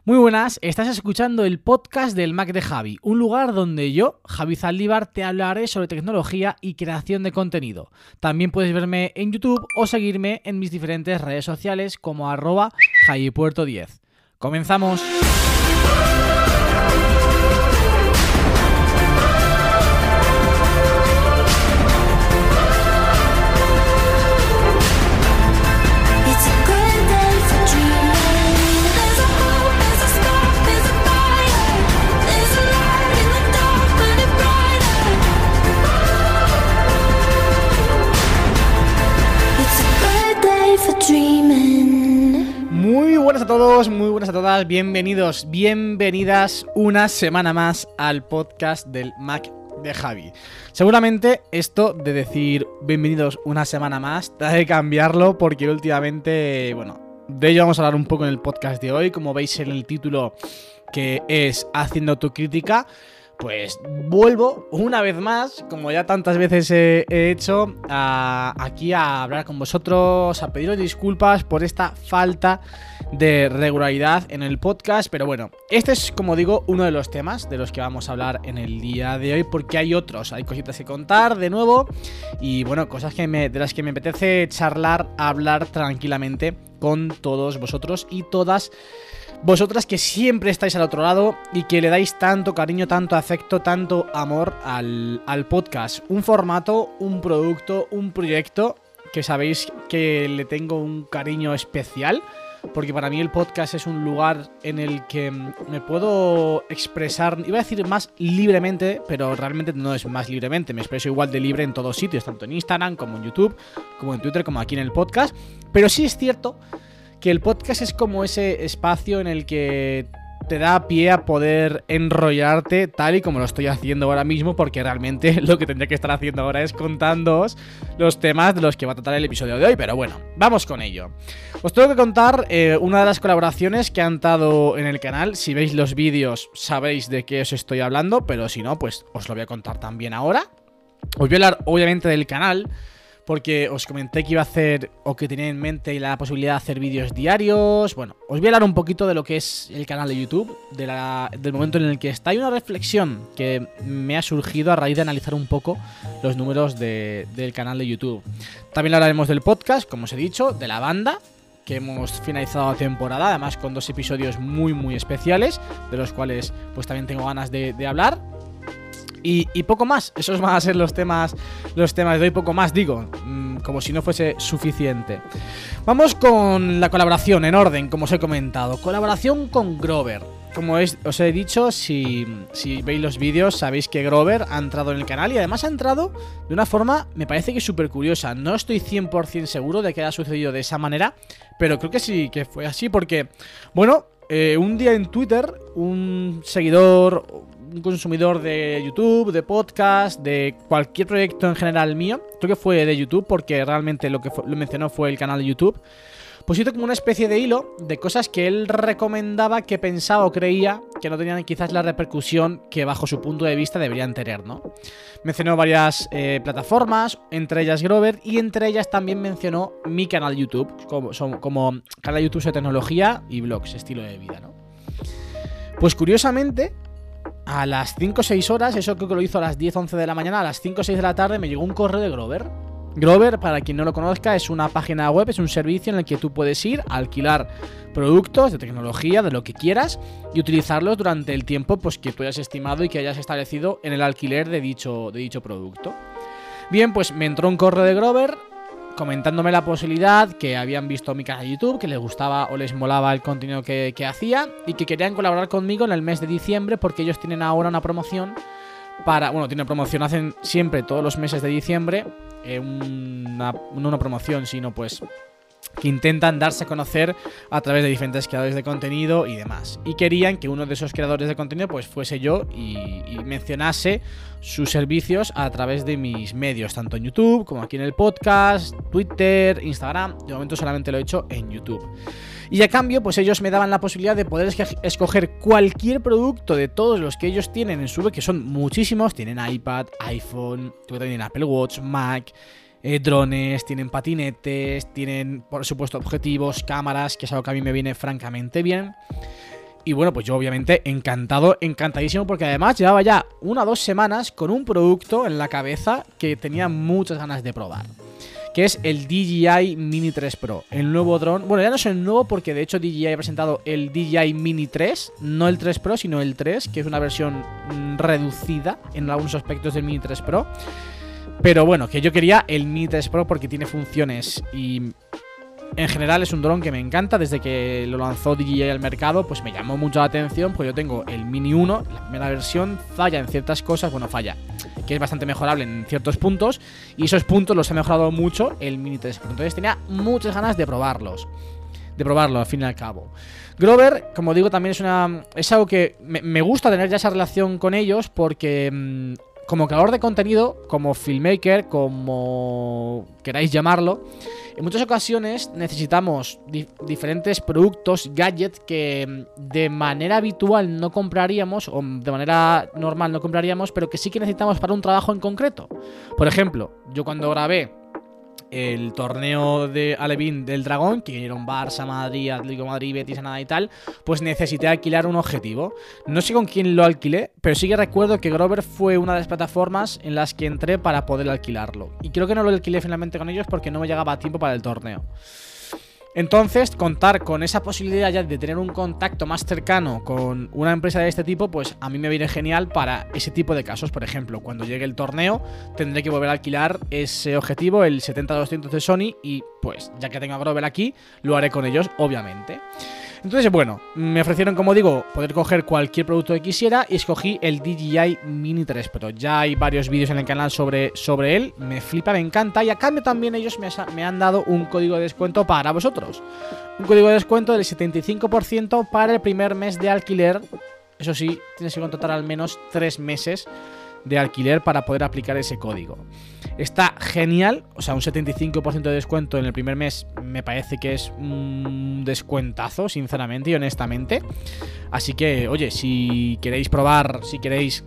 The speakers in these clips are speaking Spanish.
Muy buenas, estás escuchando el podcast del Mac de Javi, un lugar donde yo, Javi Zaldívar, te hablaré sobre tecnología y creación de contenido. También puedes verme en YouTube o seguirme en mis diferentes redes sociales como @JaviPuerto10. ¡Comenzamos! Muy buenas a todos, muy buenas a todas, bienvenidos, bienvenidas una semana más al podcast del Mac de Javi. Seguramente esto de decir bienvenidos una semana más, te que cambiarlo porque últimamente, de ello vamos a hablar un poco en el podcast de hoy, como veis en el título que es Haciendo autocrítica. Pues vuelvo una vez más, como ya tantas veces he hecho, aquí a hablar con vosotros, a pediros disculpas por esta falta de regularidad en el podcast. Pero bueno, este es, como digo, uno de los temas de los que vamos a hablar en el día de hoy, porque hay otros, hay cositas que contar de nuevo y bueno, cosas de las que me apetece charlar, hablar tranquilamente con todos vosotros y todas vosotras que siempre estáis al otro lado y que le dais tanto cariño, tanto afecto, tanto amor al podcast. Un formato, un producto, un proyecto que sabéis que le tengo un cariño especial, porque para mí el podcast es un lugar en el que me puedo expresar, iba a decir más libremente, pero realmente no es más libremente, me expreso igual de libre en todos sitios, tanto en Instagram como en YouTube, como en Twitter, como aquí en el podcast. Pero sí es cierto que el podcast es como ese espacio en el que te da pie a poder enrollarte tal y como lo estoy haciendo ahora mismo, porque realmente lo que tendría que estar haciendo ahora es contándoos los temas de los que va a tratar el episodio de hoy. Pero bueno, vamos con ello. Os tengo que contar una de las colaboraciones que han estado en el canal. Si veis los vídeos sabéis de qué os estoy hablando, pero si no, pues os lo voy a contar también ahora. Os voy a hablar obviamente del canal, porque os comenté que iba a hacer, o que tenía en mente la posibilidad de hacer vídeos diarios. Bueno, os voy a hablar un poquito de lo que es el canal de YouTube, del momento en el que está. Hay una reflexión que me ha surgido a raíz de analizar un poco los números del canal de YouTube. También hablaremos del podcast, como os he dicho, de la banda, que hemos finalizado la temporada, además con 2 episodios muy muy especiales, de los cuales pues también tengo ganas de hablar. Y poco más, esos van a ser los temas de hoy, poco más, digo, como si no fuese suficiente. Vamos con la colaboración en orden, como os he comentado. Colaboración con Grover. Como os he dicho, si veis los vídeos sabéis que Grover ha entrado en el canal y además ha entrado de una forma, me parece que súper curiosa. No estoy 100% seguro de que haya sucedido de esa manera, pero creo que sí que fue así porque, un día en Twitter, un seguidor, un consumidor de YouTube, de podcast, de cualquier proyecto en general mío, creo que fue de YouTube porque realmente lo mencionó fue el canal de YouTube, pues hizo como una especie de hilo de cosas que él recomendaba, que pensaba o creía que no tenían quizás la repercusión que bajo su punto de vista deberían tener, ¿no? Mencionó varias plataformas, entre ellas Grover, y entre ellas también mencionó mi canal de YouTube, como canal de YouTube de tecnología y blogs, estilo de vida, ¿no? Pues curiosamente, a las 5 o 6 horas, eso creo que lo hizo a las 10 o 11 de la mañana, a las 5 o 6 de la tarde me llegó un correo de Grover. Grover, para quien no lo conozca, es una página web, es un servicio en el que tú puedes ir a alquilar productos de tecnología, de lo que quieras, y utilizarlos durante el tiempo pues que tú hayas estimado y que hayas establecido en el alquiler de dicho producto. Bien, pues me entró un correo de Grover comentándome la posibilidad, que habían visto mi canal de YouTube, que les gustaba o les molaba el contenido que hacía y que querían colaborar conmigo en el mes de diciembre porque ellos tienen ahora una promoción tienen promoción, hacen siempre todos los meses de diciembre no una promoción, sino pues que intentan darse a conocer a través de diferentes creadores de contenido y demás. Y querían que uno de esos creadores de contenido pues fuese yo y mencionase sus servicios a través de mis medios, tanto en YouTube como aquí en el podcast, Twitter, Instagram. De momento solamente lo he hecho en YouTube. Y a cambio, pues ellos me daban la posibilidad de poder escoger cualquier producto de todos los que ellos tienen en su web, que son muchísimos. Tienen iPad, iPhone, tienen Apple Watch, Mac, drones, tienen patinetes, tienen por supuesto objetivos, cámaras, que es algo que a mí me viene francamente bien. Y bueno, pues yo obviamente encantado, encantadísimo, porque además llevaba ya 1 o 2 semanas con un producto en la cabeza que tenía muchas ganas de probar, que es el DJI Mini 3 Pro, el nuevo dron. Bueno, ya no es el nuevo porque de hecho DJI ha presentado el DJI Mini 3, no el 3 Pro, sino el 3, que es una versión reducida en algunos aspectos del Mini 3 Pro. Pero bueno, que yo quería el Mini 3 Pro porque tiene funciones y en general es un dron que me encanta. Desde que lo lanzó DJI al mercado, pues me llamó mucho la atención, pues yo tengo el Mini 1, la primera versión, falla en ciertas cosas, bueno, falla, que es bastante mejorable en ciertos puntos, y esos puntos los ha mejorado mucho el Mini 3 Pro. Entonces tenía muchas ganas de probarlo al fin y al cabo. Grover, como digo, también es algo que me gusta tener ya esa relación con ellos, porque como creador de contenido, como filmmaker, como queráis llamarlo, en muchas ocasiones necesitamos diferentes productos, gadgets que de manera habitual no compraríamos, o de manera normal no compraríamos, pero que sí que necesitamos para un trabajo en concreto. Por ejemplo, yo cuando grabé el torneo de Alevín del Dragón, que vinieron Barça, Madrid, Atlético de Madrid, Betis, Granada y tal, pues necesité alquilar un objetivo. No sé con quién lo alquilé, pero sí que recuerdo que Grover fue una de las plataformas en las que entré para poder alquilarlo. Y creo que no lo alquilé finalmente con ellos porque no me llegaba a tiempo para el torneo. Entonces, contar con esa posibilidad ya de tener un contacto más cercano con una empresa de este tipo, pues a mí me viene genial para ese tipo de casos. Por ejemplo, cuando llegue el torneo, tendré que volver a alquilar ese objetivo, el 70-200 de Sony, y pues ya que tengo a Grover aquí, lo haré con ellos, obviamente. Entonces, bueno, me ofrecieron, como digo, poder coger cualquier producto que quisiera y escogí el DJI Mini 3 Pro. Ya hay varios vídeos en el canal sobre él, me flipa, me encanta, y a cambio también ellos me han dado un código de descuento para vosotros. Un código de descuento del 75% para el primer mes de alquiler. Eso sí, tienes que contratar al menos 3 meses de alquiler para poder aplicar ese código. Está genial, o sea, un 75% de descuento en el primer mes me parece que es un descuentazo, sinceramente y honestamente. Así que, oye, si queréis si queréis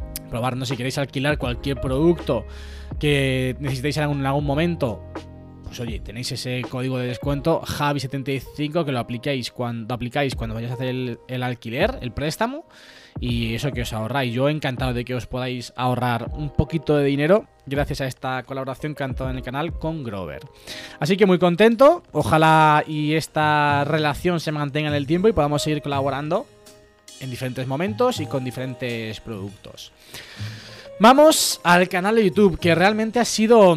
alquilar cualquier producto que necesitéis en algún momento, pues oye, tenéis ese código de descuento Javi75 que lo aplicáis cuando vayáis a hacer el alquiler, el préstamo, y eso que os ahorráis. Yo encantado de que os podáis ahorrar un poquito de dinero gracias a esta colaboración que han dado en el canal con Grover. Así que muy contento, ojalá y esta relación se mantenga en el tiempo y podamos seguir colaborando en diferentes momentos y con diferentes productos. Vamos al canal de YouTube, que realmente ha sido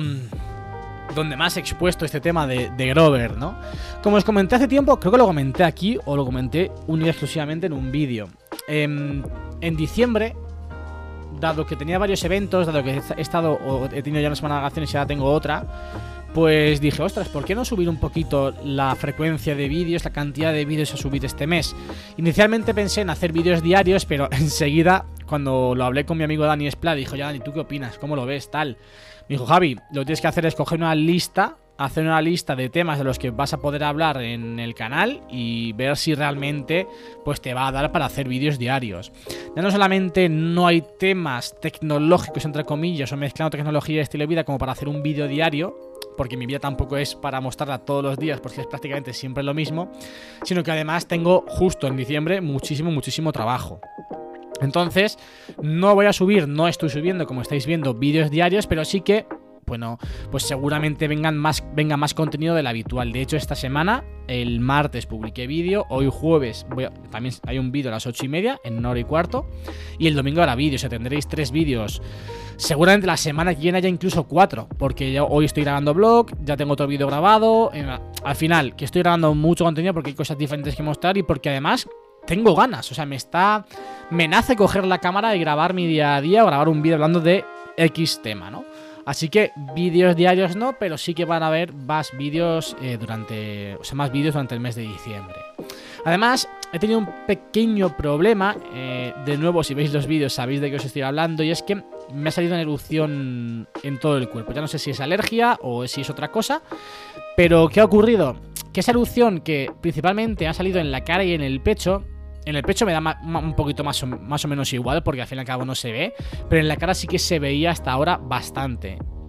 donde más he expuesto este tema de Grover, ¿no? Como os comenté hace tiempo, creo que lo comenté aquí o lo comenté única y exclusivamente en un vídeo. En diciembre, dado que tenía varios eventos, dado que he tenido ya una semana de vacaciones y ahora tengo otra, pues dije, ostras, ¿por qué no subir un poquito la frecuencia de vídeos, la cantidad de vídeos a subir este mes? Inicialmente pensé en hacer vídeos diarios, pero enseguida, cuando lo hablé con mi amigo Dani Esplá, dijo, ya Dani, ¿tú qué opinas? ¿Cómo lo ves? Tal. Me dijo, Javi, lo que tienes que hacer es coger una lista, hacer una lista de temas de los que vas a poder hablar en el canal y ver si realmente pues te va a dar para hacer vídeos diarios. Ya no solamente no hay temas tecnológicos, entre comillas, o mezclando tecnología y estilo de vida como para hacer un vídeo diario, porque mi vida tampoco es para mostrarla todos los días, porque es prácticamente siempre lo mismo, sino que además tengo justo en diciembre muchísimo trabajo. Entonces, no estoy subiendo, como estáis viendo, vídeos diarios, pero sí que, bueno, pues seguramente venga más contenido del habitual. De hecho, esta semana, el martes publiqué vídeo, hoy jueves también hay un vídeo a las 8:30, en 1:15, y el domingo habrá vídeo, o sea, tendréis 3 vídeos. Seguramente la semana que viene haya incluso 4, porque ya hoy estoy grabando vlog, ya tengo otro vídeo grabado. Al final, que estoy grabando mucho contenido porque hay cosas diferentes que mostrar y porque además tengo ganas, o sea, me nace coger la cámara y grabar mi día a día o grabar un vídeo hablando de X tema, ¿no? Así que vídeos diarios no, pero sí que van a haber más vídeos durante el mes de diciembre. Además, he tenido un pequeño problema, de nuevo, si veis los vídeos sabéis de qué os estoy hablando, y es que me ha salido una erupción en todo el cuerpo. Ya no sé si es alergia o si es otra cosa, pero ¿qué ha ocurrido? Que esa erupción que principalmente ha salido en la cara y en el pecho me da un poquito más o menos igual, porque al fin y al cabo no se ve, pero en la cara sí que se veía hasta ahora bastante.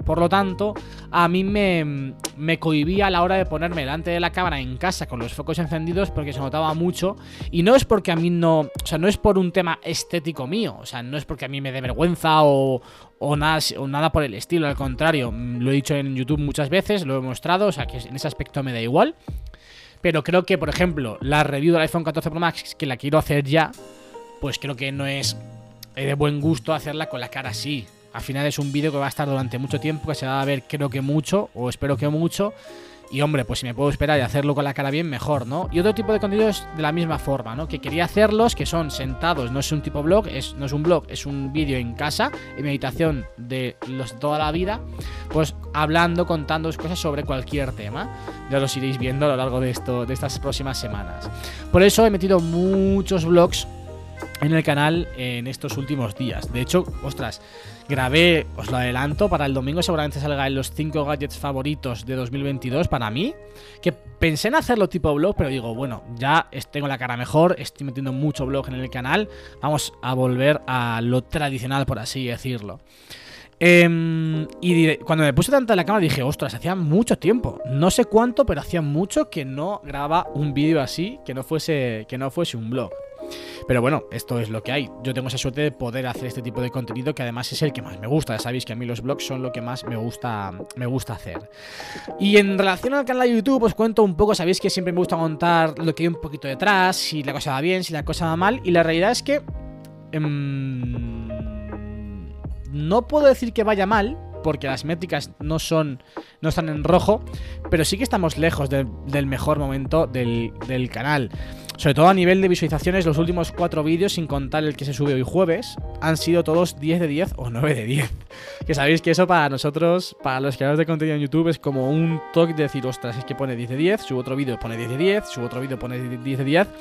Por lo tanto, a mí me cohibía a la hora de ponerme delante de la cámara en casa con los focos encendidos porque se notaba mucho. Y no es porque a mí no... O sea, no es por un tema estético mío. O sea, no es porque a mí me dé vergüenza o nada por el estilo. Al contrario, lo he dicho en YouTube muchas veces, lo he mostrado. O sea, que en ese aspecto me da igual. Pero creo que, por ejemplo, la review del iPhone 14 Pro Max, que la quiero hacer ya, pues creo que no es de buen gusto hacerla con la cara así. Al final es un vídeo que va a estar durante mucho tiempo, que se va a ver creo que mucho, o espero que mucho. Y hombre, pues si me puedo esperar y hacerlo con la cara bien, mejor, ¿no? Y otro tipo de contenidos de la misma forma, ¿no? Que quería hacerlos, que son sentados, no es un tipo blog, no es un blog, es un vídeo en casa, en meditación de los de toda la vida, pues hablando, contando cosas sobre cualquier tema. Ya los iréis viendo a lo largo de estas próximas semanas. Por eso he metido muchos vlogs en el canal en estos últimos días. De hecho, ostras, grabé, os lo adelanto, para el domingo seguramente salga en los 5 gadgets favoritos de 2022 para mí, que pensé en hacerlo tipo vlog, pero digo, bueno, ya tengo la cara mejor, estoy metiendo mucho vlog en el canal, vamos a volver a lo tradicional, por así decirlo. Y cuando me puse tanta en la cámara dije, ostras, hacía mucho tiempo, no sé cuánto, pero hacía mucho que no grababa un vídeo así, que no fuese un vlog. Pero bueno, esto es lo que hay. Yo tengo esa suerte de poder hacer este tipo de contenido, que además es el que más me gusta. Ya sabéis que a mí los vlogs son lo que más me gusta hacer. Y en relación al canal de YouTube os cuento un poco. Sabéis que siempre me gusta contar lo que hay un poquito detrás, si la cosa va bien, si la cosa va mal. Y la realidad es que no puedo decir que vaya mal, porque las métricas no están en rojo, pero sí que estamos lejos del mejor momento del canal. Sobre todo a nivel de visualizaciones, los últimos 4 vídeos, sin contar el que se sube hoy jueves, han sido todos 10 de 10 o 9 de 10. Que sabéis que eso para nosotros, para los creadores de contenido en YouTube, es como un toque de decir, ostras, es que pone 10 de 10, subo otro vídeo, pone 10 de 10, subo otro vídeo, pone 10 de 10.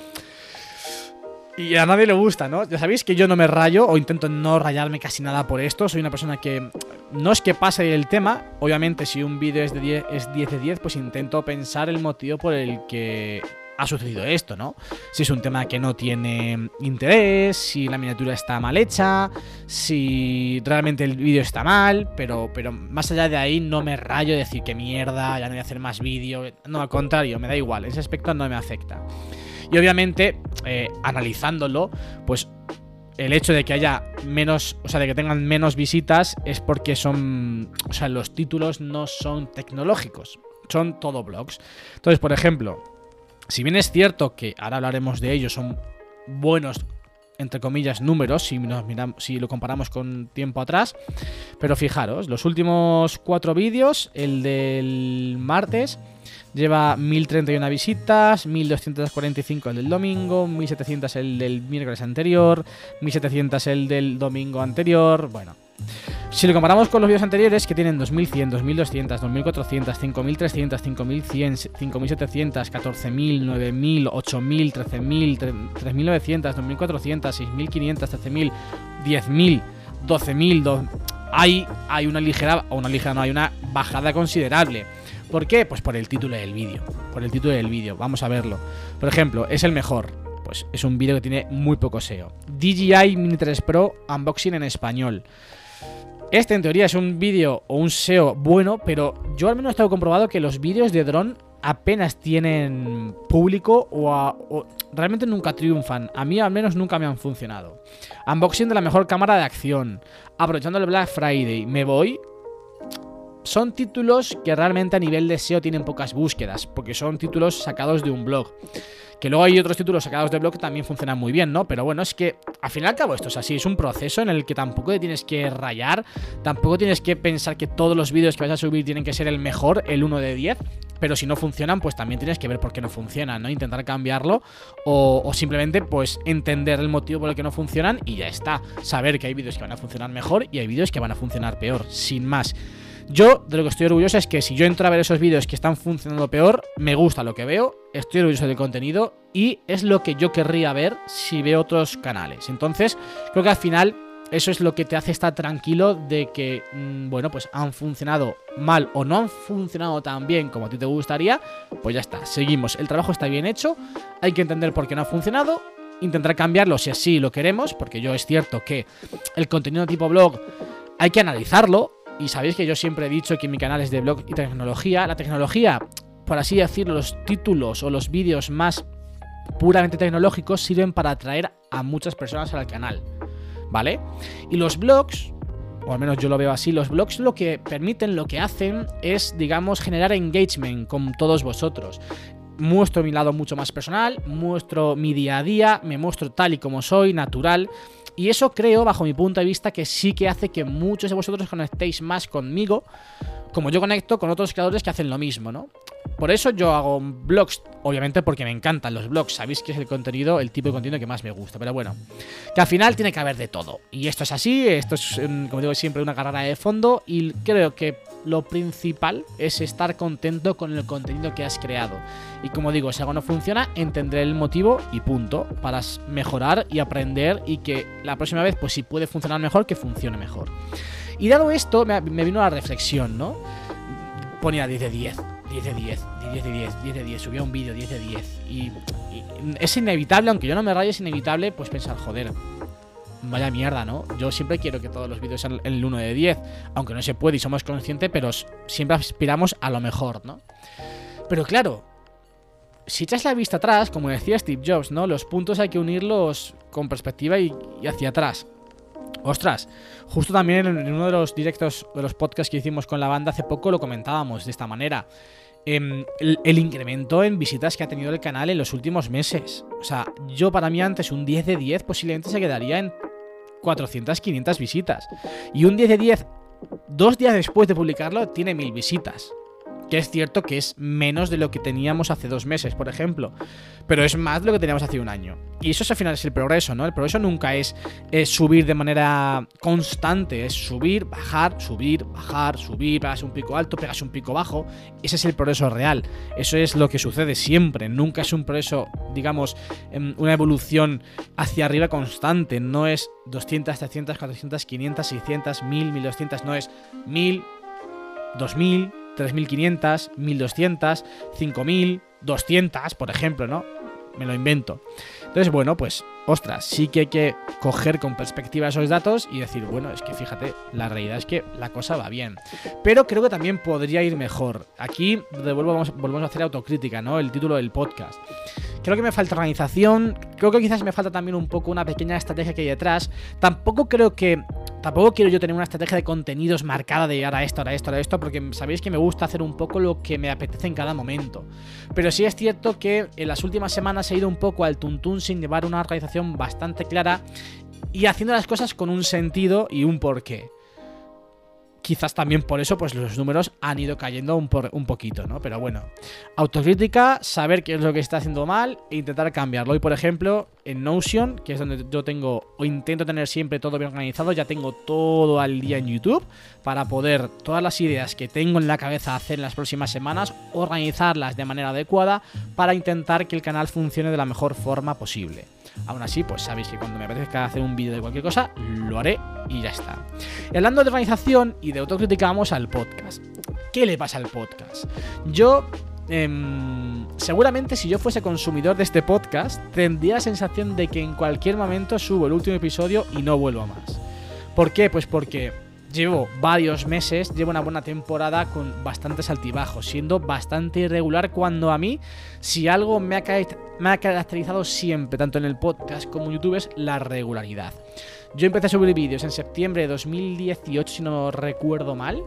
Y a nadie le gusta, ¿no? Ya sabéis que yo no me rayo, o intento no rayarme casi nada por esto. Soy una persona que no es que pase el tema. Obviamente si un vídeo es 10 de 10, pues intento pensar el motivo por el que ha sucedido esto, ¿no? Si es un tema que no tiene interés, si la miniatura está mal hecha, si realmente el vídeo está mal, pero más allá de ahí no me rayo de decir que mierda, ya no voy a hacer más vídeo. No, al contrario, me da igual, ese aspecto no me afecta. Y obviamente, analizándolo, pues el hecho de que haya menos, o sea, de que tengan menos visitas es porque los títulos no son tecnológicos, son todo blogs. Entonces, por ejemplo, si bien es cierto que ahora hablaremos de ellos, son buenos, entre comillas, números, si lo comparamos con tiempo atrás, pero fijaros, los últimos 4 vídeos, el del martes lleva 1031 visitas, 1245 el del domingo, 1700 el del miércoles anterior, 1700 el del domingo anterior. Bueno, si lo comparamos con los vídeos anteriores, que tienen 2100, 2200, 2400, 5300, 5100, 5700, 14000, 9000, 8000, 13000, 3900, 2400, 6500, 13000, 10000, 12000. Hay una bajada considerable. ¿Por qué? Pues por el título del vídeo. Vamos a verlo. Por ejemplo, es el mejor. Pues es un vídeo que tiene muy poco SEO. DJI Mini 3 Pro Unboxing en español. Este en teoría es un vídeo o un SEO bueno, pero yo al menos tengo comprobado que los vídeos de dron apenas tienen público o realmente nunca triunfan. A mí al menos nunca me han funcionado. Unboxing de la mejor cámara de acción. Aprovechando el Black Friday. Me voy. Son títulos que realmente a nivel de SEO tienen pocas búsquedas, porque son títulos sacados de un blog. Que luego hay otros títulos sacados de blog que también funcionan muy bien, ¿no? Pero bueno, es que al fin y al cabo esto es así, es un proceso en el que tampoco te tienes que rayar, tampoco tienes que pensar que todos los vídeos que vas a subir tienen que ser el mejor, el 1 de 10, pero si no funcionan, pues también tienes que ver por qué no funcionan, ¿no? Intentar cambiarlo o simplemente pues entender el motivo por el que no funcionan y ya está. Saber que hay vídeos que van a funcionar mejor y hay vídeos que van a funcionar peor, sin más. Yo de lo que estoy orgulloso es que si yo entro a ver esos vídeos que están funcionando peor, me gusta lo que veo, estoy orgulloso del contenido y es lo que yo querría ver si veo otros canales. Entonces, creo que al final eso es lo que te hace estar tranquilo de que, bueno, pues han funcionado mal o no han funcionado tan bien como a ti te gustaría, pues ya está, seguimos, el trabajo está bien hecho, hay que entender por qué no ha funcionado, intentar cambiarlo si así lo queremos, porque yo es cierto que el contenido tipo blog hay que analizarlo. y sabéis que yo siempre he dicho que mi canal es de blog y tecnología. La tecnología, por así decirlo, los títulos o los vídeos más puramente tecnológicos sirven para atraer a muchas personas al canal, ¿vale? Y los blogs, o al menos yo lo veo así, los blogs lo que permiten, lo que hacen es, digamos, generar engagement con todos vosotros. Muestro mi lado mucho más personal, muestro mi día a día, me muestro tal y como soy, natural. Y eso creo, bajo mi punto de vista, que sí que hace que muchos de vosotros conectéis más conmigo, como yo conecto con otros creadores que hacen lo mismo, ¿no? Por eso yo hago blogs, obviamente porque me encantan los blogs, sabéis que es el tipo de contenido que más me gusta, pero bueno, que al final tiene que haber de todo. Y esto es así, esto es, como digo siempre, una carrera de fondo, y creo que lo principal es estar contento con el contenido que has creado. Y como digo, si algo no funciona, entenderé el motivo y punto, para mejorar y aprender, y que la próxima vez, pues si puede funcionar mejor, que funcione mejor. Y dado esto, me vino la reflexión, ¿no? Ponía 10 de 10, 10 de 10, 10 de 10, 10 de 10, subía un vídeo 10 de 10. Y es inevitable, aunque yo no me raye, es inevitable pues pensar, joder, vaya mierda, ¿no? Yo siempre quiero que todos los vídeos sean el 1 de 10, aunque no se puede y somos conscientes, pero siempre aspiramos a lo mejor, ¿no? Pero claro, si echas la vista atrás, como decía Steve Jobs, ¿no? Los puntos hay que unirlos con perspectiva y hacia atrás. Ostras, justo también en uno de los directos de los podcasts que hicimos con la banda hace poco lo comentábamos de esta manera. El incremento en visitas que ha tenido el canal en los últimos meses. O sea, yo para mí antes un 10 de 10 posiblemente se quedaría en 400, 500 visitas. Y un 10 de 10, 2 días después de publicarlo, tiene 1000 visitas. Que es cierto que es menos de lo que teníamos hace 2 meses, por ejemplo. Pero es más de lo que teníamos hace un año. Y eso al final es el progreso, ¿no? El progreso nunca es subir de manera constante. Es subir, bajar, subir, pegas un pico alto, pegas un pico bajo. Ese es el progreso real. Eso es lo que sucede siempre. Nunca es un progreso, digamos, una evolución hacia arriba constante. No es 200, 300, 400, 500, 600, 1000, 1200. No es 1000, 2000... 3.500, 1.200, 5.000, 200, por ejemplo, ¿no? Me lo invento. Entonces, bueno, pues, ostras, sí que hay que coger con perspectiva esos datos y decir, bueno, es que fíjate, la realidad es que la cosa va bien. Pero creo que también podría ir mejor. Aquí volvemos a hacer autocrítica, ¿no? El título del podcast. Creo que me falta organización, creo que quizás me falta también un poco una pequeña estrategia que hay detrás. Tampoco quiero yo tener una estrategia de contenidos marcada de ahora esto, porque sabéis que me gusta hacer un poco lo que me apetece en cada momento. Pero sí es cierto que en las últimas semanas he ido un poco al tuntún sin llevar una organización bastante clara y haciendo las cosas con un sentido y un porqué. Quizás también por eso pues los números han ido cayendo un poquito, ¿no? Pero bueno, autocrítica, saber qué es lo que está haciendo mal e intentar cambiarlo. Hoy, por ejemplo, en Notion, que es donde yo tengo o intento tener siempre todo bien organizado, ya tengo todo al día en YouTube para poder todas las ideas que tengo en la cabeza hacer en las próximas semanas, organizarlas de manera adecuada para intentar que el canal funcione de la mejor forma posible. Aún así, pues sabéis que cuando me apetezca hacer un vídeo de cualquier cosa, lo haré y ya está. Y hablando de organización y de autocrítica, vamos al podcast. ¿Qué le pasa al podcast? Yo, seguramente si yo fuese consumidor de este podcast, tendría la sensación de que en cualquier momento subo el último episodio y no vuelvo más. ¿Por qué? Pues porque llevo varios meses, llevo una buena temporada con bastantes altibajos, siendo bastante irregular cuando a mí, si algo me ha caracterizado siempre, tanto en el podcast como en YouTube, es la regularidad. Yo empecé a subir vídeos en septiembre de 2018, si no recuerdo mal,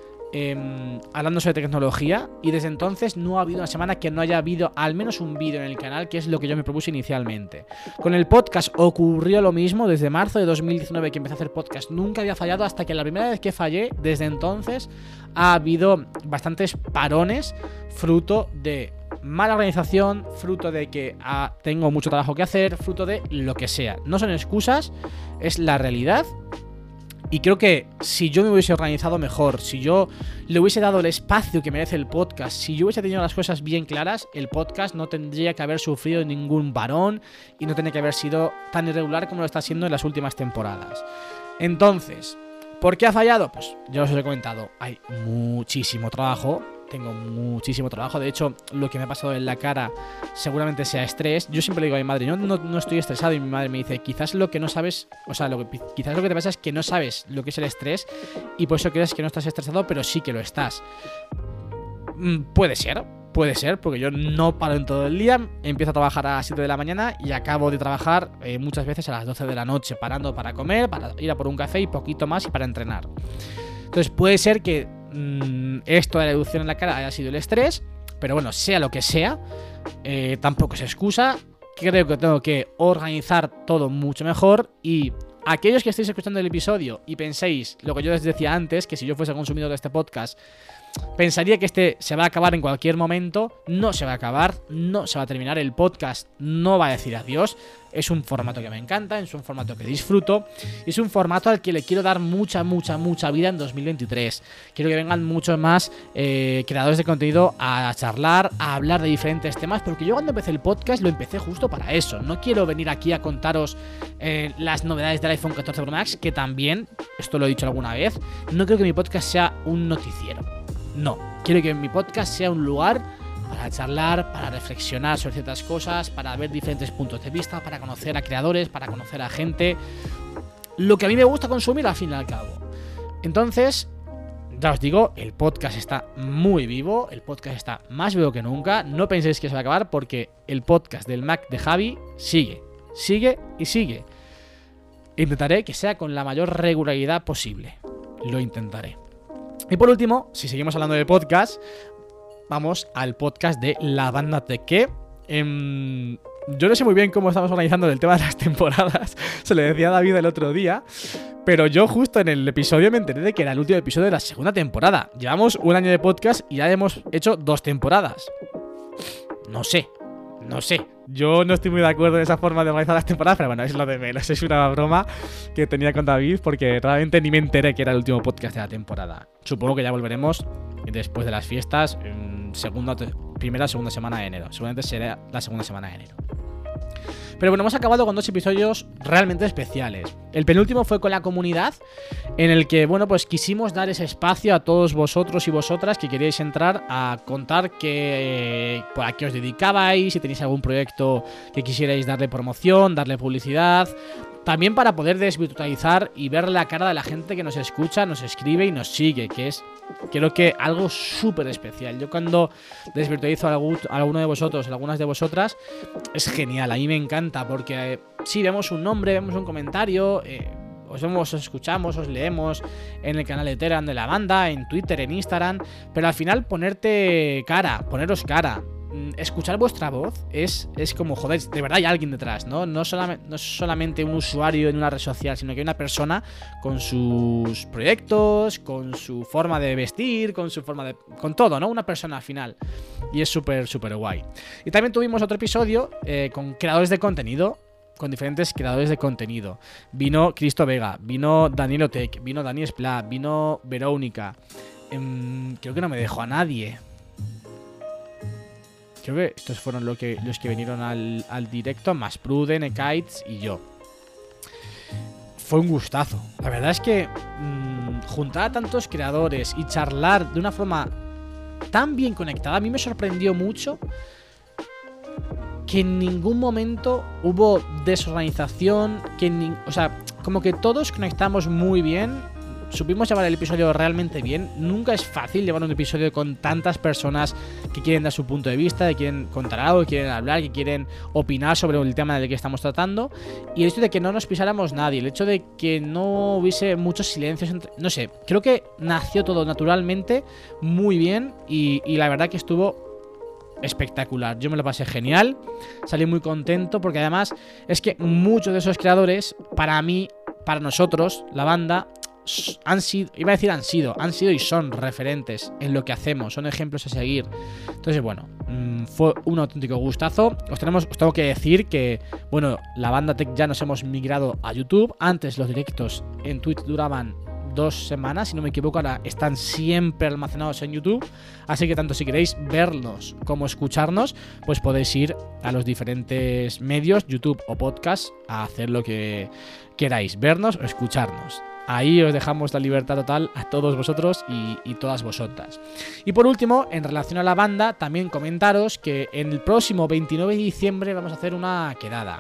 hablando sobre tecnología, y desde entonces no ha habido una semana que no haya habido al menos un vídeo en el canal, que es lo que yo me propuse inicialmente. Con el podcast ocurrió lo mismo. Desde marzo de 2019 que empecé a hacer podcast nunca había fallado, hasta que la primera vez que fallé, desde entonces ha habido bastantes parones, fruto de mala organización, fruto de que tengo mucho trabajo que hacer, fruto de lo que sea. No son excusas, es la realidad. Y creo que si yo me hubiese organizado mejor, si yo le hubiese dado el espacio que merece el podcast, si yo hubiese tenido las cosas bien claras, el podcast no tendría que haber sufrido ningún varón y no tendría que haber sido tan irregular como lo está siendo en las últimas temporadas. Entonces, ¿por qué ha fallado? Pues ya os lo he comentado, hay muchísimo trabajo tengo muchísimo trabajo. De hecho, lo que me ha pasado en la cara seguramente sea estrés. Yo siempre le digo a mi madre, yo no estoy estresado, y mi madre me dice, quizás lo que no sabes, o sea, quizás lo que te pasa es que no sabes lo que es el estrés y por eso crees que no estás estresado, pero sí que lo estás. Puede ser, porque yo no paro en todo el día. Empiezo a trabajar a las 7 de la mañana y acabo de trabajar muchas veces a las 12 de la noche, parando para comer, para ir a por un café y poquito más y para entrenar. Entonces puede ser que esto de la erupción en la cara haya sido el estrés, pero bueno, sea lo que sea, tampoco es excusa. Creo que tengo que organizar todo mucho mejor. Y aquellos que estéis escuchando el episodio y penséis lo que yo les decía antes, que si yo fuese consumidor de este podcast pensaría que este se va a acabar en cualquier momento, no se va a acabar, no se va a terminar, el podcast no va a decir adiós. Es un formato que me encanta, es un formato que disfruto y es un formato al que le quiero dar mucha vida en 2023. Quiero que vengan muchos más creadores de contenido a charlar, a hablar de diferentes temas, porque yo cuando empecé el podcast lo empecé justo para eso. No quiero venir aquí a contaros las novedades del iPhone 14 Pro Max, que también, esto lo he dicho alguna vez, no creo que mi podcast sea un noticiero. No, quiero que mi podcast sea un lugar para charlar, para reflexionar sobre ciertas cosas, para ver diferentes puntos de vista, para conocer a creadores, para conocer a gente. Lo que a mí me gusta consumir al fin y al cabo. Entonces, ya os digo, el podcast está muy vivo, el podcast está más vivo que nunca. No penséis que se va a acabar, porque el podcast del Mac de Javi sigue y sigue. Intentaré que sea con la mayor regularidad posible. Lo intentaré. Y por último, si seguimos hablando de podcast, vamos al podcast de La Banda Tech. Yo no sé muy bien cómo estamos organizando el tema de las temporadas. Se le decía a David el otro día, pero yo justo en el episodio me enteré de que era el último episodio de la segunda temporada. Llevamos un año de podcast y ya hemos hecho 2 temporadas. No sé. Yo no estoy muy de acuerdo en esa forma de organizar las temporadas, pero bueno, es lo de menos. Es una broma que tenía con David, porque realmente ni me enteré que era el último podcast de la temporada. Supongo que ya volveremos después de las fiestas, primera o segunda semana de enero. Seguramente será la segunda semana de enero. Pero bueno, hemos acabado con 2 episodios realmente especiales. El penúltimo fue con la comunidad, en el que, bueno, pues quisimos dar ese espacio a todos vosotros y vosotras que queríais entrar a contar a qué os dedicabais, si tenéis algún proyecto que quisierais darle promoción, darle publicidad. También para poder desvirtualizar y ver la cara de la gente que nos escucha, nos escribe y nos sigue, que es, creo que, algo súper especial. Yo cuando desvirtualizo a alguno de vosotros, a algunas de vosotras, es genial. A mí me encanta porque sí, vemos un nombre, vemos un comentario, os escuchamos, os leemos en el canal de Telegram de la banda, en Twitter, en Instagram, pero al final poneros cara, escuchar vuestra voz es como, joder, de verdad hay alguien detrás, ¿no? No es solamente un usuario en una red social, sino que hay una persona con sus proyectos, con su forma de vestir, con todo, ¿no? Una persona al final. Y es súper guay. Y también tuvimos otro episodio con creadores de contenido, con diferentes creadores de contenido. Vino Cristo Vega, vino Daniel Otec, vino Dani Spla, vino Verónica. Creo que no me dejó a nadie. Creo que estos fueron los que vinieron al directo, más Pruden, Ekites y yo. Fue un gustazo. La verdad es que juntar a tantos creadores y charlar de una forma tan bien conectada, a mí me sorprendió mucho que en ningún momento hubo desorganización, o sea, como que todos conectamos muy bien. Supimos llevar el episodio realmente bien. Nunca es fácil llevar un episodio con tantas personas que quieren dar su punto de vista, que quieren contar algo, que quieren hablar, que quieren opinar sobre el tema del que estamos tratando. Y el hecho de que no nos pisáramos nadie, el hecho de que no hubiese muchos silencios no sé, creo que nació todo naturalmente muy bien y la verdad que estuvo espectacular. Yo me lo pasé genial, salí muy contento porque además es que muchos de esos creadores, para mí, para nosotros, la banda, han sido y son referentes en lo que hacemos, son ejemplos a seguir. Entonces, bueno, fue un auténtico gustazo. Os tengo que decir que, bueno, la banda Tech ya nos hemos migrado a YouTube. Antes los directos en Twitch duraban 2 semanas, si no me equivoco. Ahora están siempre almacenados en YouTube, así que tanto si queréis verlos como escucharnos, pues podéis ir a los diferentes medios, YouTube o podcast, a hacer lo que queráis, vernos o escucharnos. Ahí os dejamos la libertad total a todos vosotros y todas vosotras. Y por último, en relación a la banda, también comentaros que en el próximo 29 de diciembre vamos a hacer una quedada.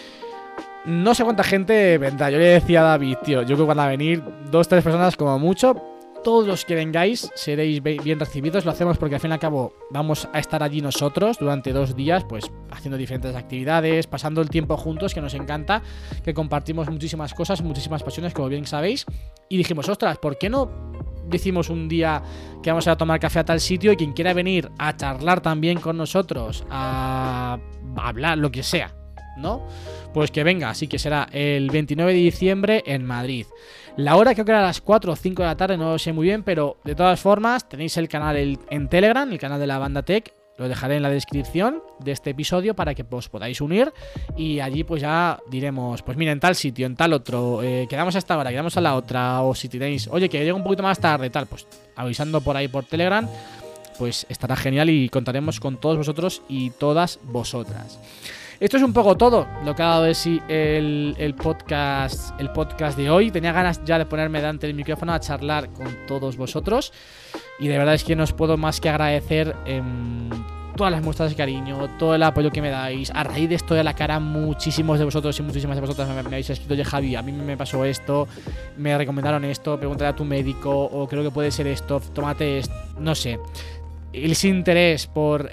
No sé cuánta gente vendrá. Yo le decía a David, tío, yo creo que van a venir 2-3 personas como mucho. Todos los que vengáis seréis bien recibidos. Lo hacemos porque al fin y al cabo vamos a estar allí nosotros durante 2 días, pues haciendo diferentes actividades, pasando el tiempo juntos, que nos encanta, que compartimos muchísimas cosas, muchísimas pasiones, como bien sabéis. Y dijimos, ostras, ¿por qué no decimos un día que vamos a tomar café a tal sitio y quien quiera venir a charlar también con nosotros, a hablar, lo que sea, ¿no? Pues que venga, así que será el 29 de diciembre en Madrid. La hora creo que era a las 4 o 5 de la tarde, no lo sé muy bien, pero de todas formas tenéis el canal en Telegram, el canal de la banda Tech, lo dejaré en la descripción de este episodio para que os podáis unir y allí pues ya diremos, pues mira, en tal sitio, en tal otro, quedamos a esta hora, quedamos a la otra, o si tenéis, oye, que llego un poquito más tarde, tal, pues avisando por ahí por Telegram, pues estará genial y contaremos con todos vosotros y todas vosotras. Esto es un poco todo lo que ha dado de sí el podcast de hoy. Tenía ganas ya de ponerme delante del micrófono a charlar con todos vosotros. Y de verdad es que no os puedo más que agradecer todas las muestras de cariño, todo el apoyo que me dais. A raíz de esto de la cara, muchísimos de vosotros y muchísimas de vosotras me habéis escrito, oye Javi, a mí me pasó esto, me recomendaron esto, pregúntale a tu médico, o creo que puede ser esto, tómate esto, no sé. Ese interés por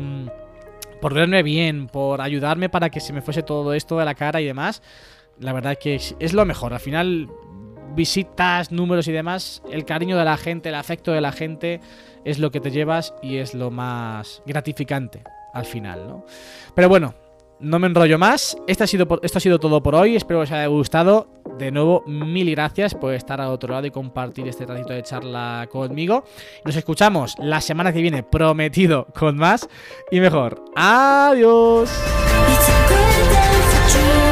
verme bien, por ayudarme para que se me fuese todo esto de la cara y demás, la verdad que es lo mejor. Al final, visitas, números y demás, el cariño de la gente, el afecto de la gente es lo que te llevas y es lo más gratificante al final, ¿no? Pero bueno, no me enrollo más. Esto ha sido todo por hoy. Espero que os haya gustado. De nuevo, mil gracias por estar al otro lado y compartir este ratito de charla conmigo. Nos escuchamos la semana que viene, prometido, con más y mejor. ¡Adiós!